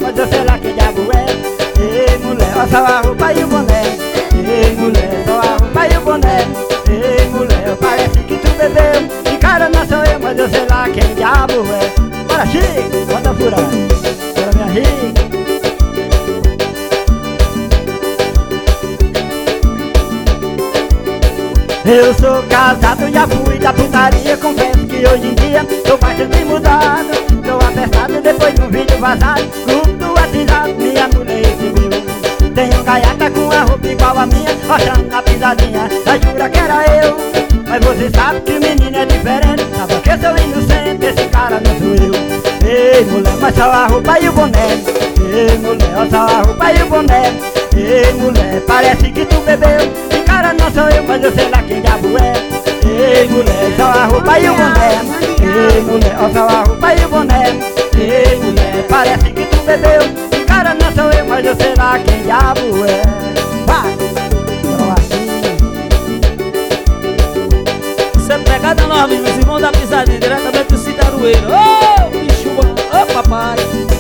mas eu sei lá quem diabo é. Ei, mulher, olha só a roupa e o boné. Ei, mulher, só a roupa e o boné. Ei, mulher, parece que tu bebeu. De cara não sou eu, mas eu sei lá quem diabo é. Bora, Chico, bota furada. Bora, minha rica. Eu sou casado, já fui da putaria. Confesso que hoje em dia tô bastante mudado. Tô apressado depois de um vídeo vazado. Grupo do WhatsApp, minha mulher recebeu. Tenho gaiata com a roupa igual a minha, mostrando na pisadinha, ela jura que era eu. Mas você sabe que o menino é diferente. Sabe que eu sou inocente, esse cara não sou eu. Ei, mulher, mas só a roupa e o boné. Ei, mulher, olha só a roupa e o boné. Ei, mulher, parece que tu bebeu. De cara não sou eu, mas eu sei lá quem diabo é. Ei, mulher, só a roupa e o boné. Ei, mulher, olha só a roupa e o boné. Ei, mulher, parece que tu bebeu. De cara não sou eu, mas eu sei lá quem diabo é. Vai! Você é pegada nova, meus irmãos da pisadinha, diretamente do Citarueiro. Ô, bicho bom, ô papai.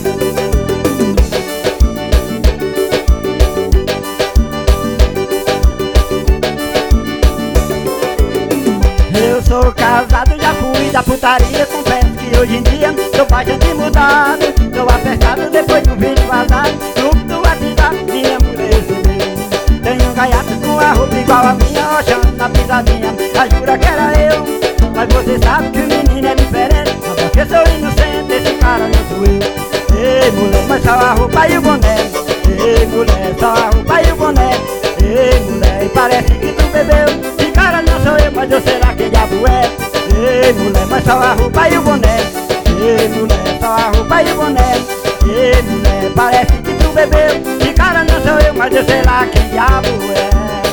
Eu sou casado, já fui da putaria. Confesso que hoje em dia tô bastante mudado. Tô apertado depois de um vídeo vazado. Grupo do WhatsApp, minha mulher recebeu. Tenho um gaiato com a roupa igual a minha, rochando na pisadinha, ela jura que era eu. Mas você sabe que o menino é diferente. Só porque eu sou inocente, esse cara não sou eu. Ei, mulher, mas só a roupa e o boné. Ei, mulher, só a roupa e o boné. Ei, mulher, parece que tu bebeu. De cara não sou eu, mas eu sei lá quem diabo é. Ei, mulher, mas só a roupa e o boné. Ei, mulher, só a roupa e o boné. Ei, mulher, parece que tu bebeu. De cara não sou eu, mas eu sei lá quem diabo é.